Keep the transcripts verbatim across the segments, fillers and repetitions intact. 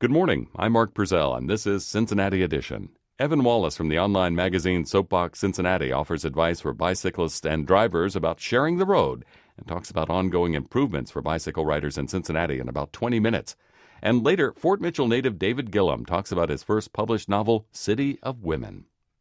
Good morning. I'm Mark Purcell, and this is Cincinnati Edition. Evan Wallace from the online magazine Soapbox Cincinnati offers advice for bicyclists and drivers about sharing the road and talks about ongoing improvements for bicycle riders in Cincinnati in about twenty minutes. And later, Fort Mitchell native David Gillum talks about his first published novel, City of Women.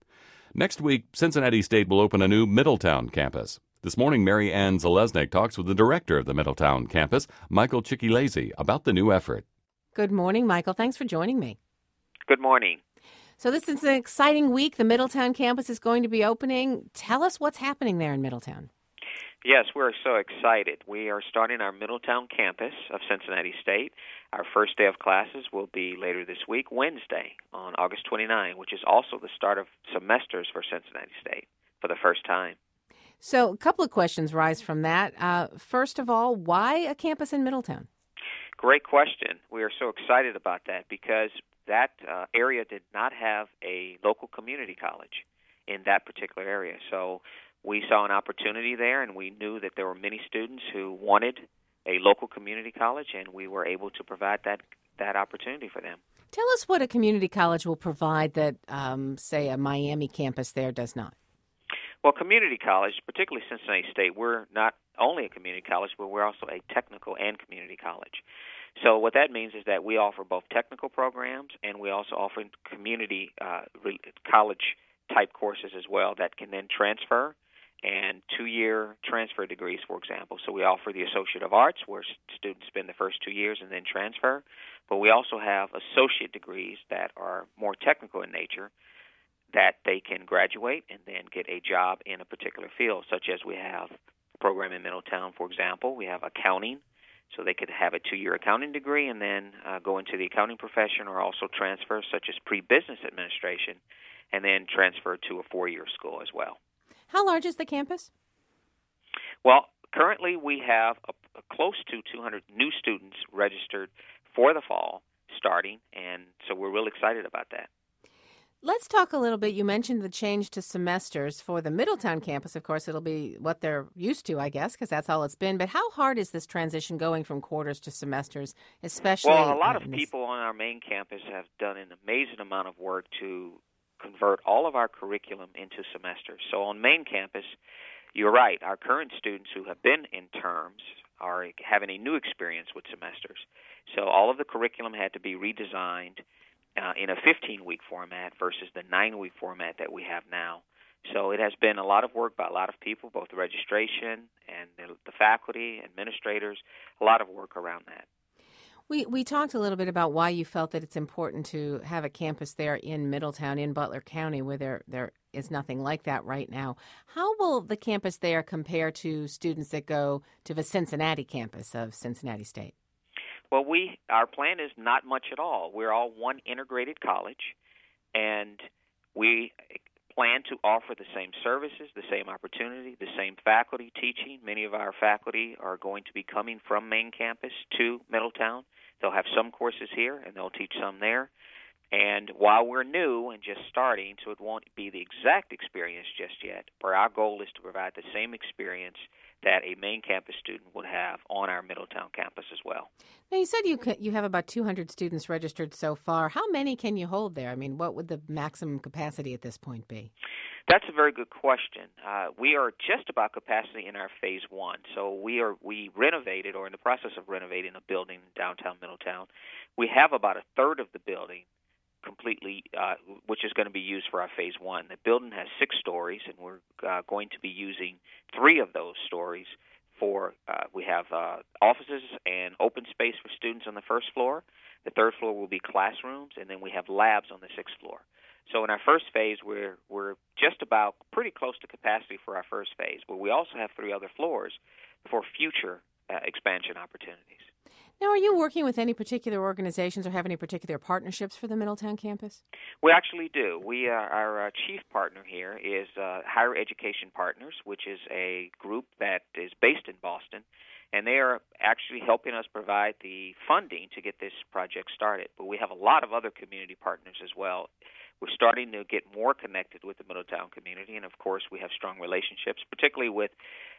Next week, Cincinnati State will open a new Middletown campus. This morning, Mary Ann Zalesnik talks with the director of the Middletown campus, Michael Chikilese, about the new effort. Good morning, Michael. Thanks for joining me. Good morning. So this is an exciting week. The Middletown campus is going to be opening. Tell us what's happening there in Middletown. Yes, we're so excited. We are starting our Middletown campus of Cincinnati State. Our first day of classes will be later this week, Wednesday, on August twenty-ninth, which is also the start of semesters for Cincinnati State for the first time. So a couple of questions rise from that. Uh, first of all, why a campus in Middletown? Great question. We are so excited about that because that uh, area did not have a local community college in that particular area. So we saw an opportunity there, and we knew that there were many students who wanted a local community college, and we were able to provide that that opportunity for them. Tell us what a community college will provide that, um, say, a Miami campus there does not. Well, community college, particularly Cincinnati State, we're not only a community college, but we're also a technical and community college. So what that means is that we offer both technical programs and we also offer community uh, college-type courses as well that can then transfer, and two-year transfer degrees, for example. So we offer the Associate of Arts, where students spend the first two years and then transfer. But we also have associate degrees that are more technical in nature, that they can graduate and then get a job in a particular field, such as we have a program in Middletown, for example. We have accounting, so they could have a two-year accounting degree and then uh, go into the accounting profession, or also transfer, such as pre-business administration, and then transfer to a four-year school as well. How large is the campus? Well, currently we have a, a close to two hundred new students registered for the fall starting, and so we're real excited about that. Let's talk a little bit. You mentioned the change to semesters for the Middletown campus. Of course, it'll be what they're used to, I guess, because that's all it's been. But how hard is this transition going from quarters to semesters, especially? Well, a lot of this... people on our main campus have done an amazing amount of work to convert all of our curriculum into semesters. So on main campus, you're right, our current students who have been in terms are having a new experience with semesters. So all of the curriculum had to be redesigned Uh, in a fifteen-week format versus the nine-week format that we have now. So it has been a lot of work by a lot of people, both the registration and the, the faculty, administrators, a lot of work around that. We we talked a little bit about why you felt that it's important to have a campus there in Middletown, in Butler County, where there there is nothing like that right now. How will the campus there compare to students that go to the Cincinnati campus of Cincinnati State? Well, we our plan is not much at all. We're all one integrated college, and we plan to offer the same services, the same opportunity, the same faculty teaching. Many of our faculty are going to be coming from main campus to Middletown. They'll have some courses here, and they'll teach some there. And while we're new and just starting, so it won't be the exact experience just yet, but our goal is to provide the same experience that a main campus student would have on our Middletown campus as well. Now, you said you could, you have about two hundred students registered so far. How many can you hold there? I mean, what would the maximum capacity at this point be? That's a very good question. Uh, we are just about capacity in our phase one. So we are we renovated, or in the process of renovating, a building in downtown Middletown. We have about a third of the building completely, uh, which is going to be used for our phase one. The building has six stories, and we're uh, going to be using three of those stories for, uh, we have uh, offices and open space for students on the first floor. The third floor will be classrooms, and then we have labs on the sixth floor. So in our first phase, we're we're just about pretty close to capacity for our first phase, but we also have three other floors for future uh, expansion opportunities. Now, are you working with any particular organizations or have any particular partnerships for the Middletown campus? We actually do. We are, our uh, chief partner here is uh, Higher Education Partners, which is a group that is based in Boston, and they are actually helping us provide the funding to get this project started. But we have a lot of other community partners as well. We're starting to get more connected with the Middletown community, and of course we have strong relationships, particularly with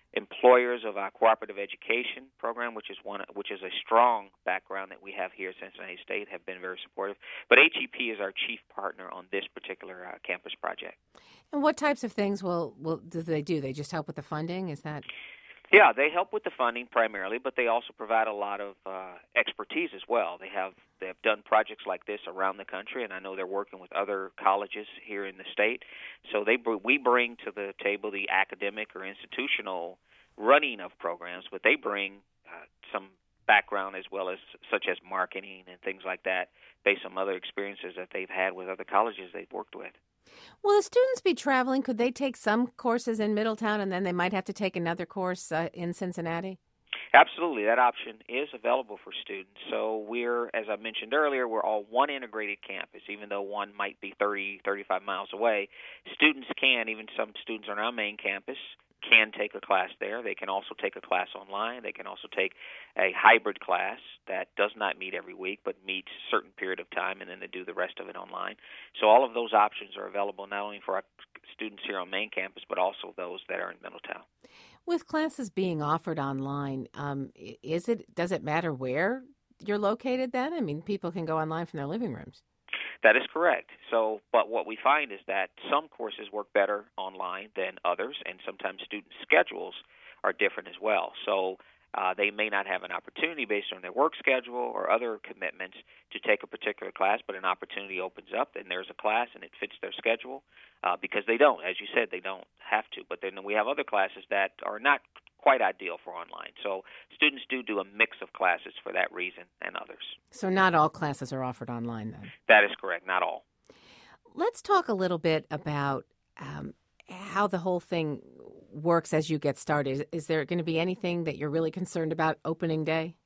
employers of our cooperative education program, which is one, which is a strong background that we have here at Cincinnati State, have been very supportive. But H E P is our chief partner on this particular uh, campus project. And what types of things will, will do they do? They just help with the funding? Is that? Yeah, they help with the funding primarily, but they also provide a lot of uh, expertise as well. They have they have done projects like this around the country, and I know they're working with other colleges here in the state. So they we bring to the table the academic or institutional running of programs, but they bring uh, some background as well as such as marketing and things like that, based on other experiences that they've had with other colleges they've worked with. Will the students be traveling? Could they take some courses in Middletown and then they might have to take another course uh, in Cincinnati? Absolutely. That option is available for students. So we're, as I mentioned earlier, we're all one integrated campus. Even though one might be thirty, thirty-five miles away, students can, even some students on our main campus, can take a class there. They can also take a class online. They can also take a hybrid class that does not meet every week but meets a certain period of time, and then they do the rest of it online. So all of those options are available not only for our students here on main campus but also those that are in Middletown. With classes being offered online, um, is it does it matter where you're located then? I mean, people can go online from their living rooms. That is correct. So, but what we find is that some courses work better online than others, and sometimes student schedules are different as well. So uh, they may not have an opportunity based on their work schedule or other commitments to take a particular class, but an opportunity opens up and there's a class and it fits their schedule uh, because they don't, as you said, they don't have to. But then we have other classes that are not quite ideal for online. So students do do a mix of classes for that reason and others. So not all classes are offered online then? That is correct, not all. Let's talk a little bit about um, how the whole thing works as you get started. Is there going to be anything that you're really concerned about opening day?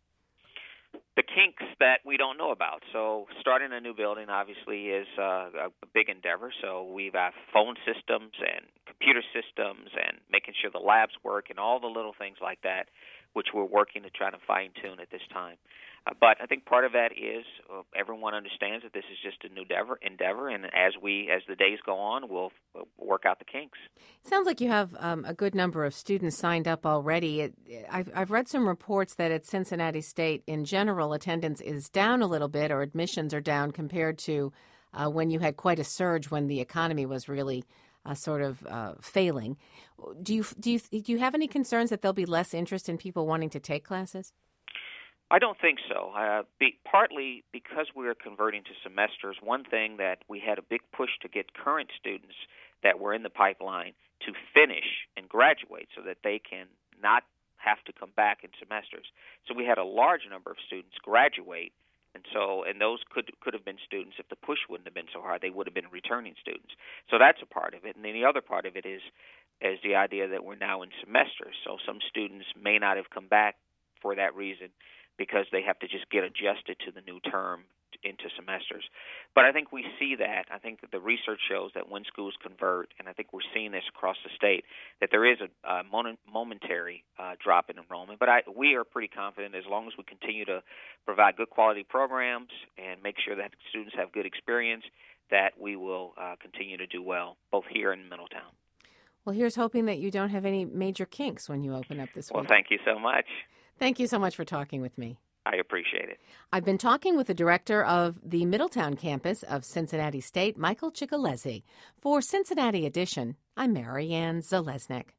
The kinks that we don't know about. So starting a new building obviously is uh, a big endeavor. So we've got phone systems and computer systems and making sure the labs work and all the little things like that, which we're working to try to fine-tune at this time. Uh, but I think part of that is uh, everyone understands that this is just a new endeavor, endeavor, and as we, as the days go on, we'll uh, work out the kinks. Sounds like you have um, a good number of students signed up already. It, I've, I've read some reports that at Cincinnati State, in general, attendance is down a little bit, or admissions are down compared to uh, when you had quite a surge when the economy was really uh, sort of uh, failing. Do you do you do you have any concerns that there'll be less interest in people wanting to take classes? I don't think so. Uh, be, partly because we're converting to semesters, one thing that we had a big push to get current students that were in the pipeline to finish and graduate so that they can not have to come back in semesters. So we had a large number of students graduate, and so and those could could have been students, if the push wouldn't have been so hard, they would have been returning students. So that's a part of it. And then the other part of it is, is the idea that we're now in semesters. So some students may not have come back for that reason, because they have to just get adjusted to the new term into semesters. But I think we see that. I think that the research shows that when schools convert, and I think we're seeing this across the state, that there is a, a momentary uh, drop in enrollment. But I, we are pretty confident as long as we continue to provide good quality programs and make sure that students have good experience, that we will uh, continue to do well, both here and in Middletown. Well, here's hoping that you don't have any major kinks when you open up this week. Well, thank you so much. Thank you so much for talking with me. I appreciate it. I've been talking with the director of the Middletown campus of Cincinnati State, Michael Cicalezzi. For Cincinnati Edition, I'm Marianne Zalesnik.